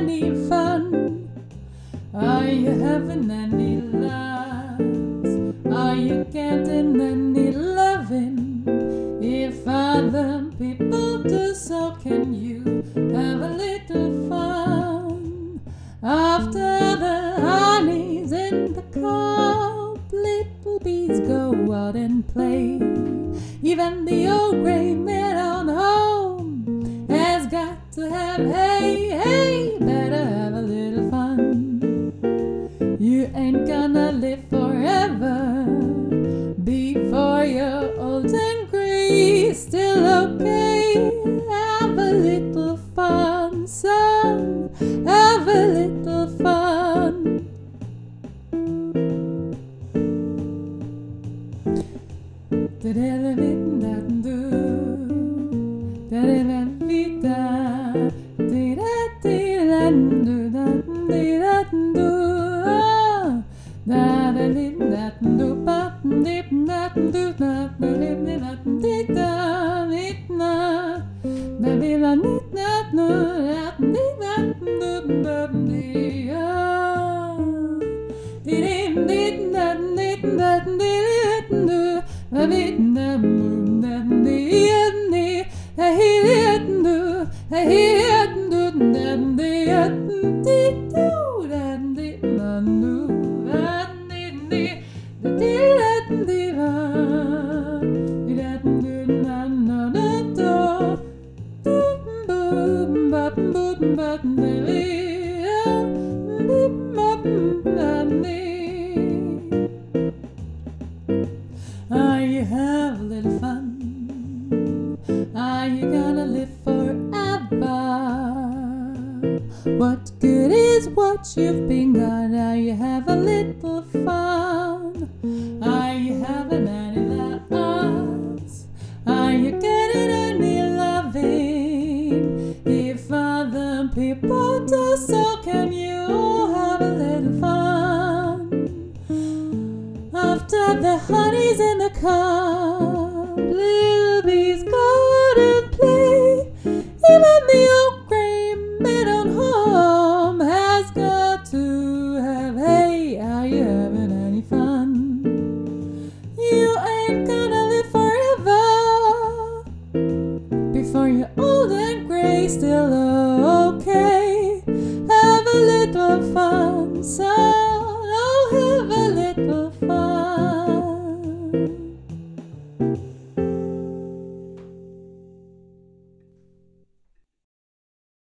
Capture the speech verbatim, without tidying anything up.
any fun? Are you having any laughs? Are you getting any loving? If other people do, so can you have a little fun? After the honey's in the cup, little bees go out and play. Even the old gray man on home has got to have, hey, hey, better have a little fun. You ain't gonna live forever before you're old and gray. Still okay, have a little fun, son, have a little fun. Da-da-da-da-da-do, da-da-da-da-da, da-da-da-da-do, da-da-da-da-do, da-da-da-da-do, ba-da-da-da-do, da-da-da-da-da-da-da-da-da, Are you have a little fun? Are you gonna live forever? What good is what you've been got? Are you have a little fun? Are you having any laughs? Are you getting any loving? If other people do, so can you have a little fun? After the honey's in the cup, little bees go out and play. Even the old gray man on home has got to have, hey, are you having any fun? You ain't gonna live forever before you're old and gray. Still okay, have a little fun, son, oh, have a little